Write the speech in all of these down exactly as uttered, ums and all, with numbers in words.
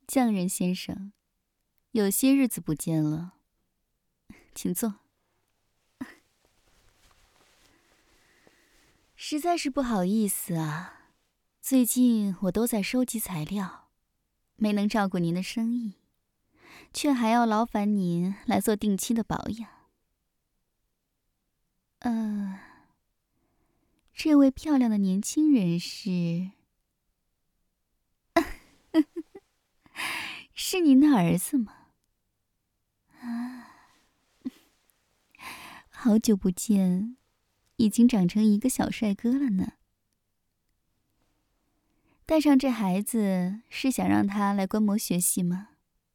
匠人先生，有些日子不见了，请坐。实在是不好意思啊，最近我都在收集材料，没能照顾您的生意，却还要劳烦您来做定期的保养。呃，这位漂亮的年轻人是……是您的儿子吗？啊，好久不见，已经长成一个小帅哥了呢。带上这孩子是想让他来观摩学习吗？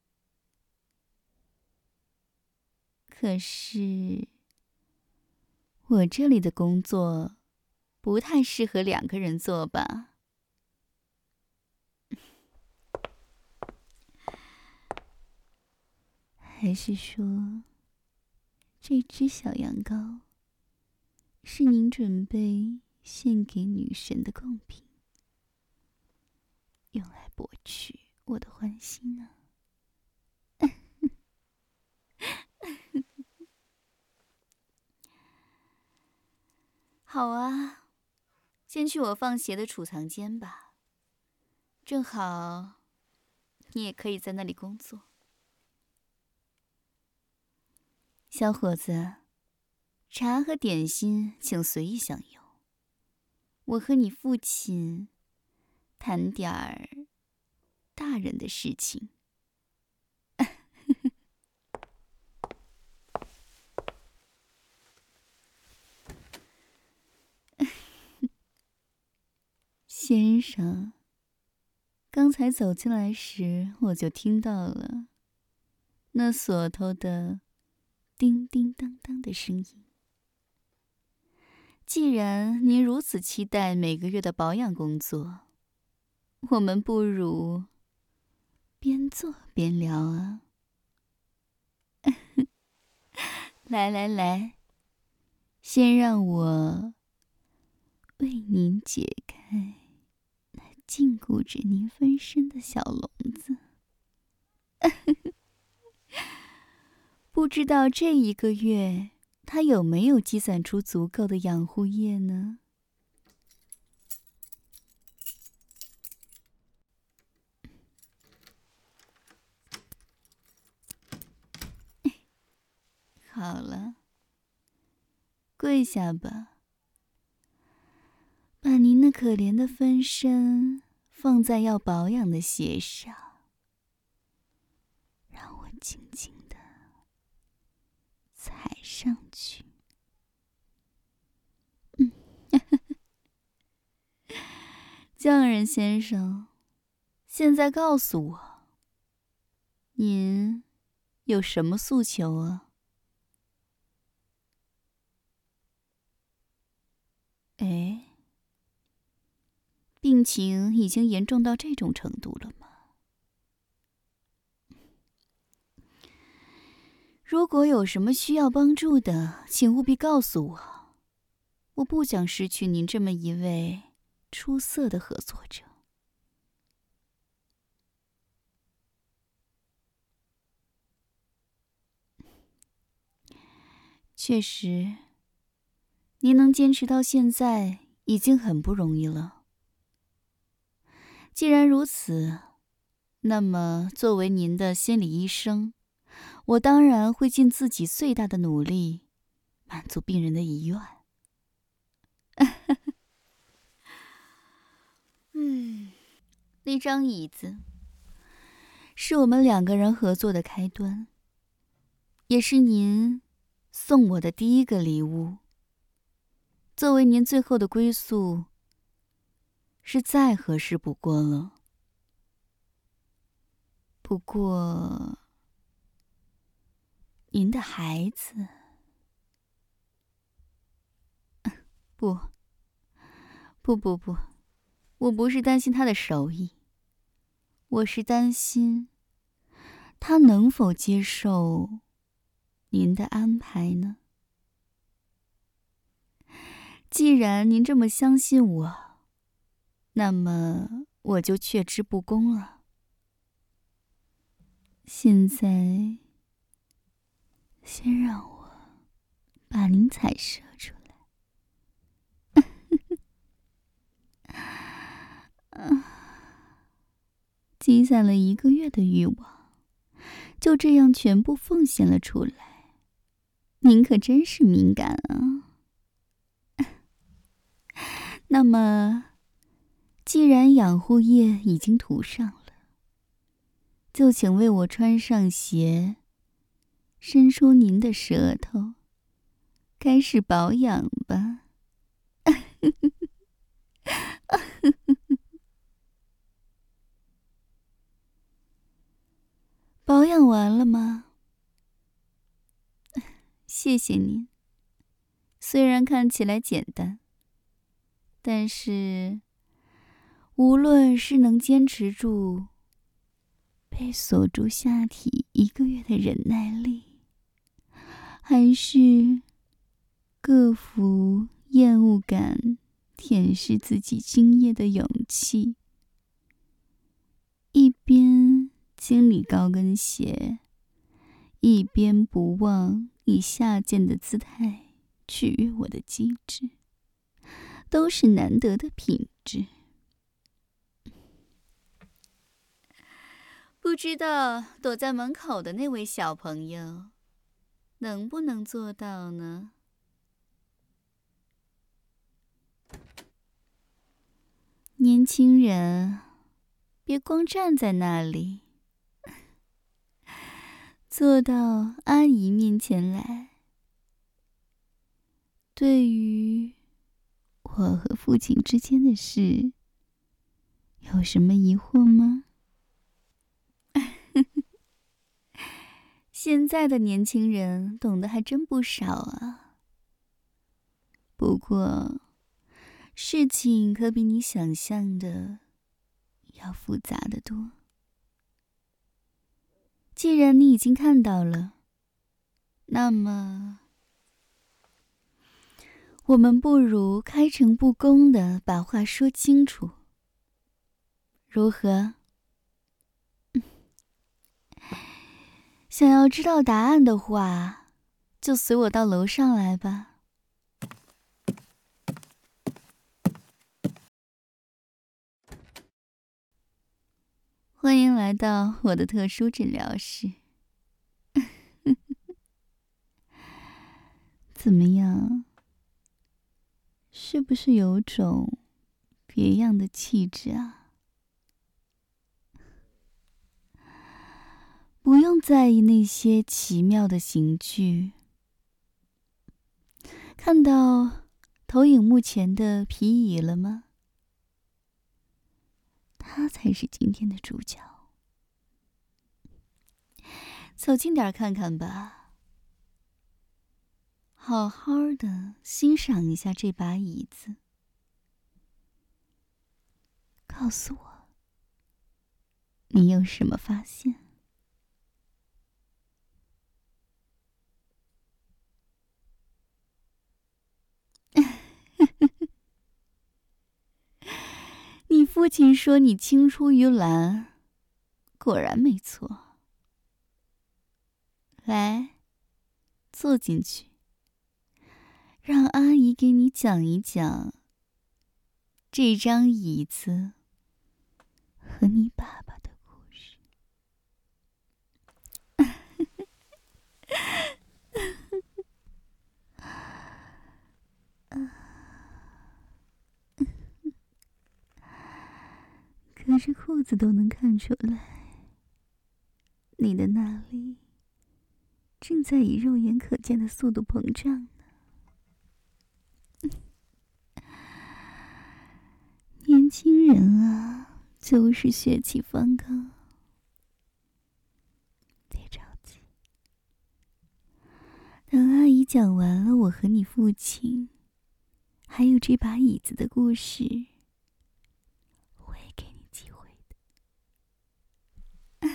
可是，我这里的工作不太适合两个人做吧？还是说，这只小羊羔是您准备献给女神的贡品，用来博取我的欢心呢？好啊，先去我放鞋的储藏间吧，正好你也可以在那里工作。小伙子，茶和点心请随意享用。我和你父亲谈点儿大人的事情。先生，刚才走进来时，我就听到了那锁头的叮叮当当的声音。既然您如此期待每个月的保养工作，我们不如边做边聊啊。来来来，先让我为您解开那禁锢着您分身的小笼子。不知道这一个月他有没有积攒出足够的养护液呢？好了，跪下吧，把您那可怜的分身放在要保养的鞋上，让我轻轻地踩上去。嗯，匠人先生，现在告诉我，您有什么诉求啊？哎，病情已经严重到这种程度了吗？如果有什么需要帮助的，请务必告诉我。我不想失去您这么一位出色的合作者。确实，您能坚持到现在已经很不容易了。既然如此，那么作为您的心理医生，我当然会尽自己最大的努力，满足病人的遗愿。嗯，那张椅子是我们两个人合作的开端，也是您送我的第一个礼物。作为您最后的归宿，是再合适不过了。不过，您的孩子……不，不不不，我不是担心他的手艺，我是担心他能否接受您的安排呢？既然您这么相信我，那么我就却之不恭了。 现在，先让我把您彩射出来。积攒了一个月的欲望，就这样全部奉献了出来。您可真是敏感啊！那么，既然养护液已经涂上了，就请为我穿上鞋，伸出您的舌头，开始保养吧。保养完了吗？谢谢您。虽然看起来简单，但是无论是能坚持住被锁住下体一个月的忍耐力，还是克服厌恶感舔舐自己精液的勇气，一边清理高跟鞋，一边不忘以下贱的姿态取悦我的机智，都是难得的品质。不知道躲在门口的那位小朋友能不能做到呢？年轻人，别光站在那里，坐到阿姨面前来。对于我和父亲之间的事，有什么疑惑吗？现在的年轻人懂得还真不少啊。不过，事情可比你想象的要复杂得多。既然你已经看到了，那么我们不如开诚布公地把话说清楚，如何？想要知道答案的话，就随我到楼上来吧。欢迎来到我的特殊诊疗室。怎么样？是不是有种别样的气质啊？不用在意那些奇妙的刑具。看到投影幕前的皮椅了吗？他才是今天的主角。走近点看看吧，好好的欣赏一下这把椅子。告诉我，你有什么发现？你父亲说你青出于蓝，果然没错。来，坐进去，让阿姨给你讲一讲这张椅子和你爸爸的故事。可是裤子都能看出来，你的那里正在以肉眼可见的速度膨胀呢。年轻人啊，就是血气方刚。别着急，等阿姨讲完了我和你父亲还有这把椅子的故事，我会给你机会的。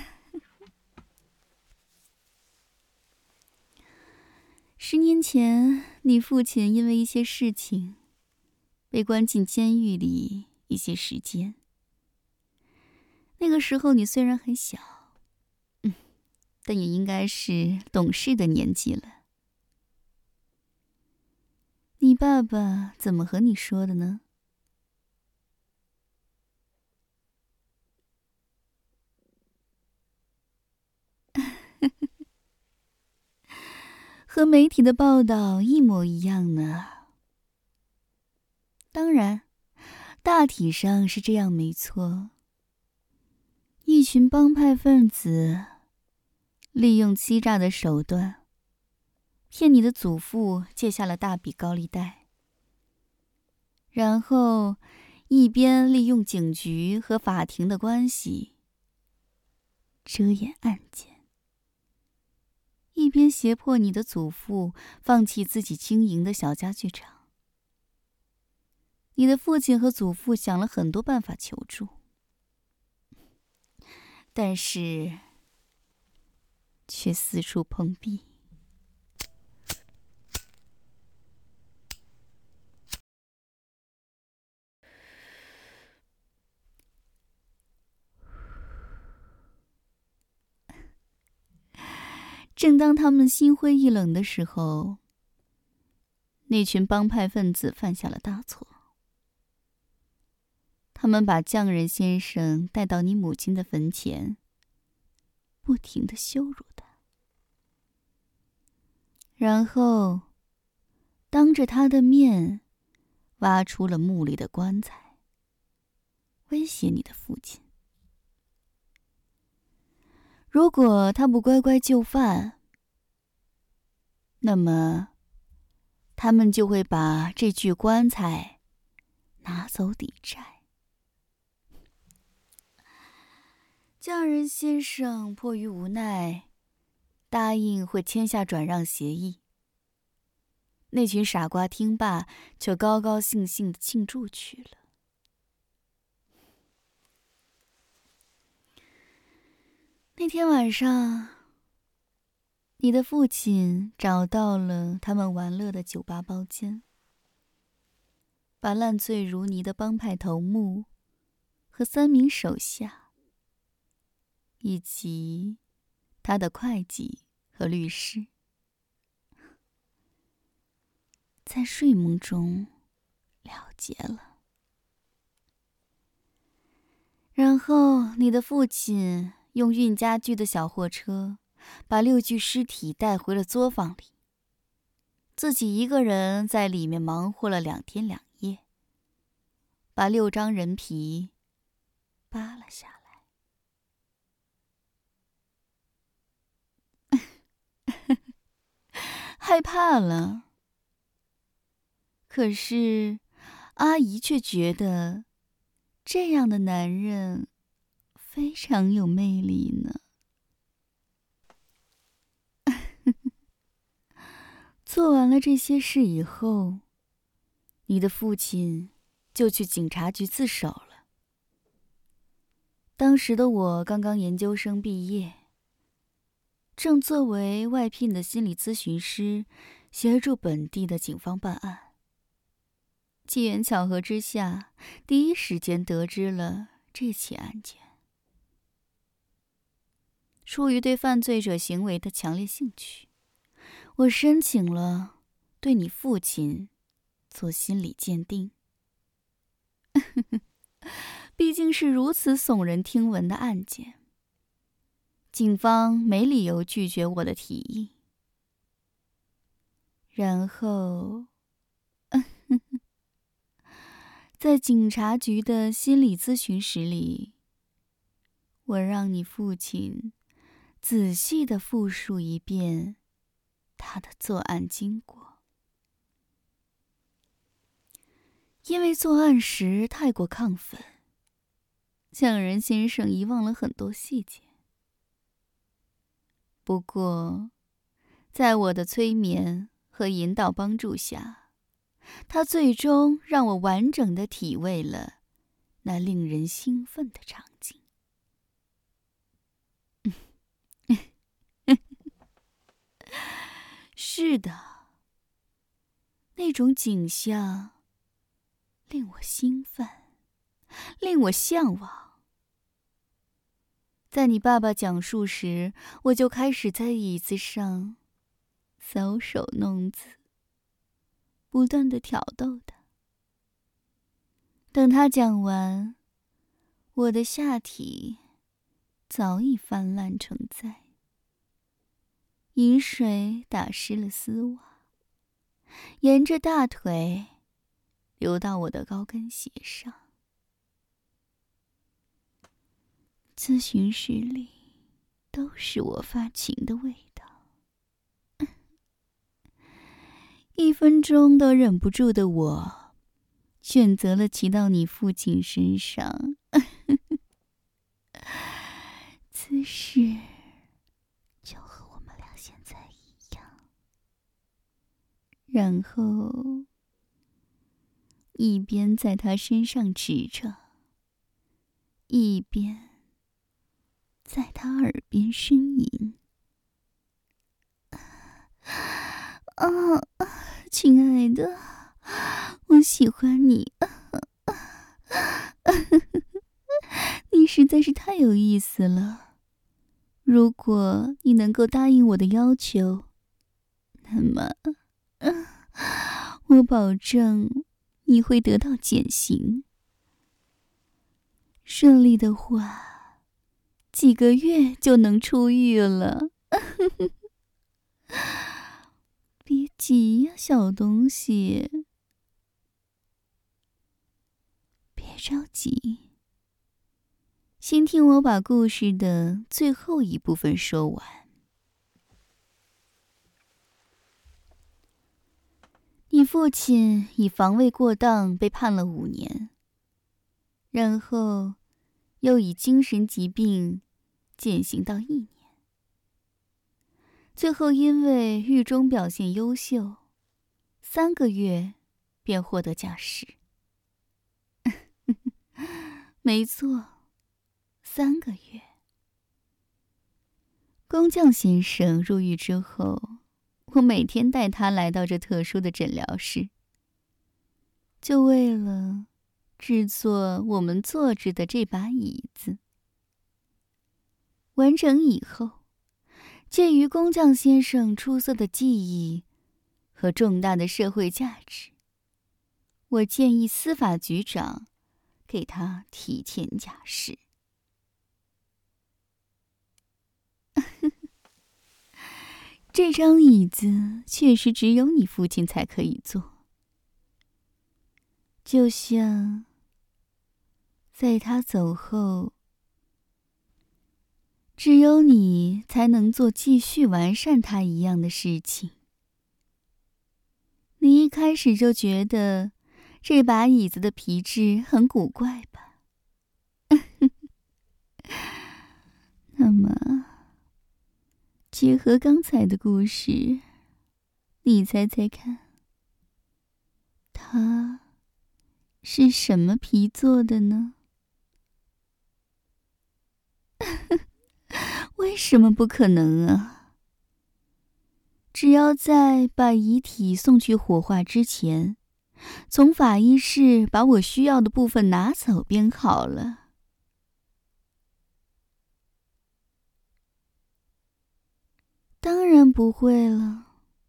十年前，你父亲因为一些事情被关进监狱里一些时间。那个时候你虽然很小，嗯， 但也应该是懂事的年纪了。你爸爸怎么和你说的呢？和媒体的报道一模一样呢。当然，大体上是这样没错。一群帮派分子利用欺诈的手段，骗你的祖父借下了大笔高利贷，然后一边利用警局和法庭的关系遮掩案件，一边胁迫你的祖父放弃自己经营的小家具厂。你的父亲和祖父想了很多办法求助，但是却四处碰壁。正当他们心灰意冷的时候，那群帮派分子犯下了大错。他们把匠人先生带到你母亲的坟前，不停地羞辱他，然后当着他的面挖出了墓里的棺材，威胁你的父亲。如果他不乖乖就范，那么他们就会把这具棺材拿走抵债。匠人先生迫于无奈，答应会签下转让协议。那群傻瓜听罢，就高高兴兴地庆祝去了。那天晚上，你的父亲找到了他们玩乐的酒吧包间，把烂醉如泥的帮派头目和三名手下，以及他的会计和律师，在睡梦中了结了。然后你的父亲用运家具的小货车把六具尸体带回了作坊里，自己一个人在里面忙活了两天两夜，把六张人皮扒了下来。害怕了，可是阿姨却觉得这样的男人非常有魅力呢。做完了这些事以后，你的父亲就去警察局自首了。当时的我刚刚研究生毕业，正作为外聘的心理咨询师，协助本地的警方办案。机缘巧合之下，第一时间得知了这起案件。出于对犯罪者行为的强烈兴趣，我申请了对你父亲做心理鉴定。毕竟是如此耸人听闻的案件，警方没理由拒绝我的提议。然后在警察局的心理咨询室里，我让你父亲仔细地复述一遍他的作案经过。因为作案时太过亢奋，匠人先生遗忘了很多细节。不过，在我的催眠和引导帮助下，他最终让我完整地体味了那令人兴奋的场景。是的，那种景象令我兴奋，令我向往。 在你爸爸讲述时，我就开始在椅子上搔首弄姿，不断地挑逗他。等他讲完，我的下体早已泛滥成灾，饮水打湿了丝袜，沿着大腿流到我的高跟鞋上。咨询室里都是我发情的味道，一分钟都忍不住的我，选择了骑到你父亲身上，姿势就和我们俩现在一样，然后一边在他身上指着，一边在他耳边呻吟。啊，亲爱的，我喜欢你，你实在是太有意思了。如果你能够答应我的要求，那么，我保证你会得到减刑。顺利的话，几个月就能出狱了。别急呀，小东西，别着急，先听我把故事的最后一部分说完。你父亲以防卫过当被判了五年，然后又以精神疾病减刑到一年，最后因为狱中表现优秀，三个月便获得假释。没错，三个月。工匠先生入狱之后，我每天带他来到这特殊的诊疗室，就为了制作我们坐着的这把椅子。完成以后，鉴于工匠先生出色的技艺和重大的社会价值，我建议司法局长给他提前假释。这张椅子确实只有你父亲才可以坐，就像在他走后，只有你才能做继续完善它一样的事情。你一开始就觉得这把椅子的皮质很古怪吧？那么，结合刚才的故事，你猜猜看，它是什么皮做的呢？为什么不可能啊？只要在把遗体送去火化之前，从法医室把我需要的部分拿走便好了。当然不会了。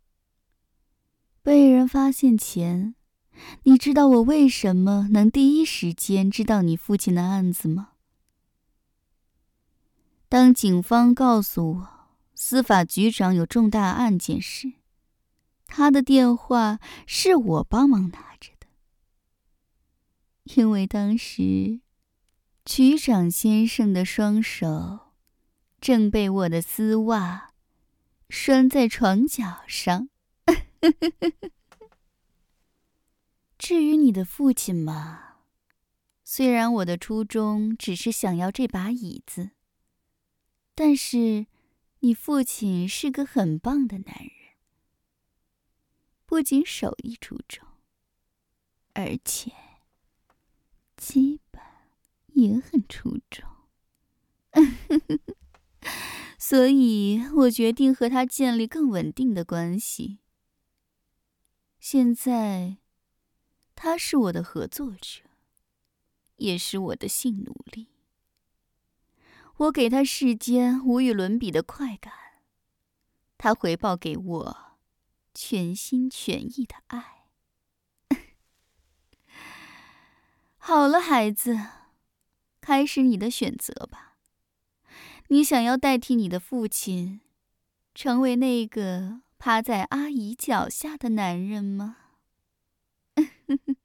被人发现前，你知道我为什么能第一时间知道你父亲的案子吗？当警方告诉我司法局长有重大案件时，他的电话是我帮忙拿着的。因为当时局长先生的双手正被我的丝袜拴在床脚上。至于你的父亲嘛，虽然我的初衷只是想要这把椅子，但是你父亲是个很棒的男人，不仅手艺出众，而且基本也很出众。所以我决定和他建立更稳定的关系。现在他是我的合作者，也是我的性奴隶。 我给他世间无与伦比的快感，他回报给我全心全意的爱。好了，孩子，开始你的选择吧。你想要代替你的父亲，成为那个趴在阿姨脚下的男人吗？